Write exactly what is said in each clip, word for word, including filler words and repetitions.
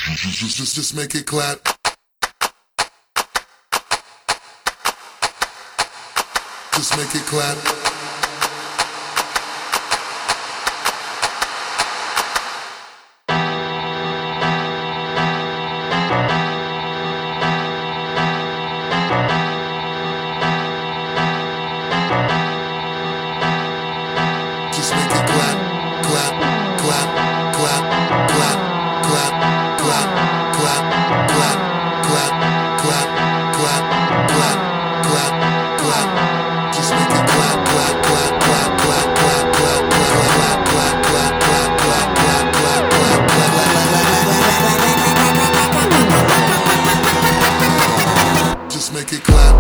Just, just, just, just make it clap. Just make it clap. Just make it clap, clap, clap, clap, clap, clap, clap, clap, clap, clap, clap, clap, clap, clap, clap. Just make it clap, clap, clap, clap, clap, clap, clap, clap, clap, clap, clap, clap, clap, clap, clap, clap. Just make it clap.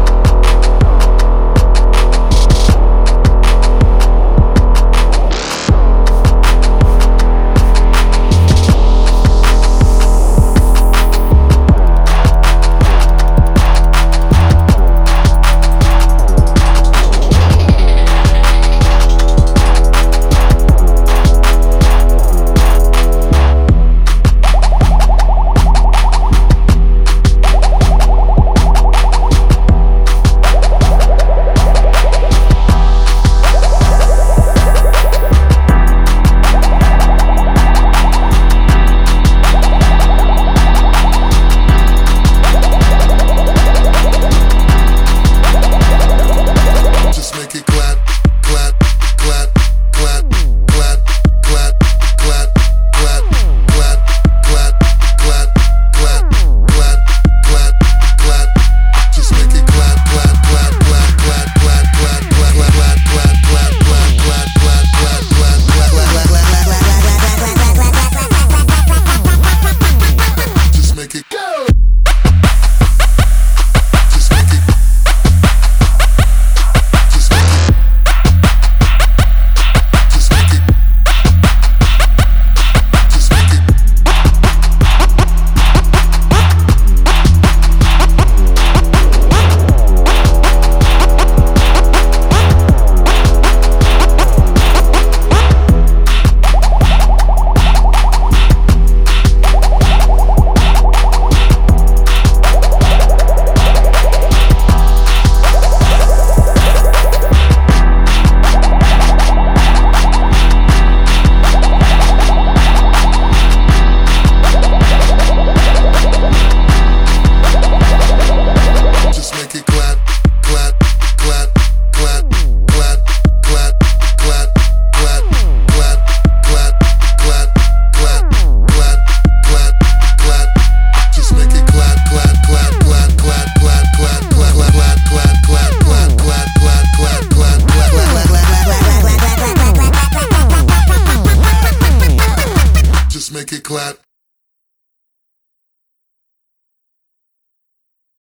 Make it clap.